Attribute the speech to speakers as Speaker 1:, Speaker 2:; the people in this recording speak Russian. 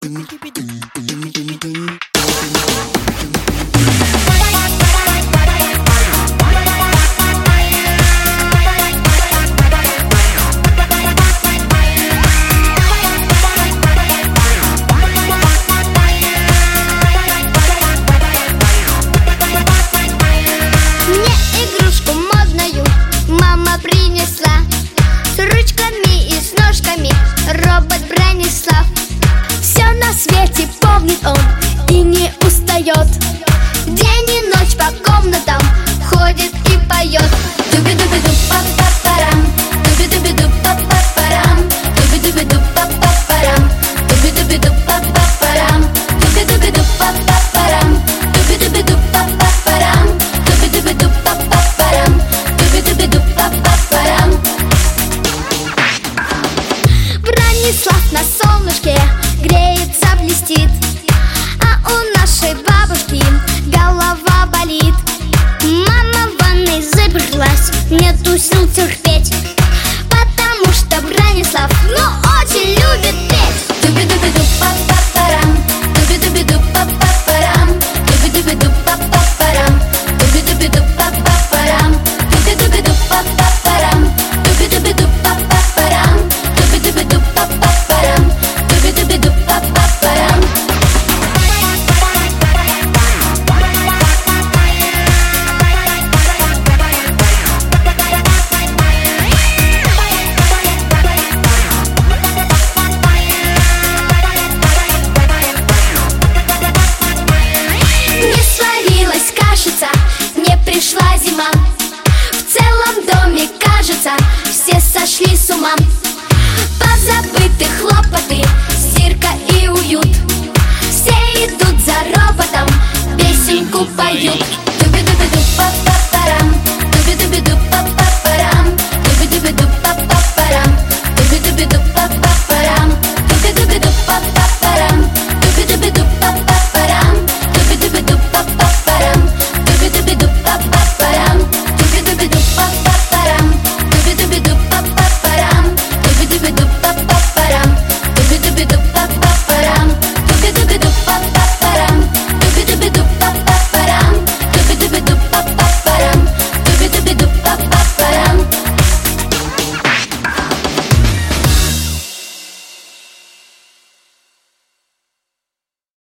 Speaker 1: Робот Бронислав. Все на свете помнит он и не устает. День и ночь по комнатам ходит и поет. Дуби-дуби-ду-па-па-парам, дуби-дуби-ду-па-па-парам, дуби-дуби-ду-па-па-парам, дуби-дуби-ду-па-па-парам, дуби-дуби-ду-па-па-парам, дуби-дуби-ду-па-па-парам, дуби-дуби-ду-па-па-парам, дуби-дуби-ду-па-па-парам. Бронислав на солнышке греется, блестит, а у нашей бабушки голова болит. Мама в ванной заперлась, нету сил терпеть, потому что Бронислав, очень любит петь. Дуби-дуби-ду-па-па-парам, дуби-дуби-ду-па-па-парам, дуби-дуби-ду-па-па-парам, дуби-дуби-ду-па-па-парам, дуби-дуби-ду-па-па-парам, дуби-дуби-ду-па-па-парам, дуби-дуби-ду-па-па-парам, дуби-дуби-ду-па-па-парам. Не сварилась кашица, не пришла зима. В целом доме, кажется, все сошли с ума. Позабыты хлопоты, стирка и уют.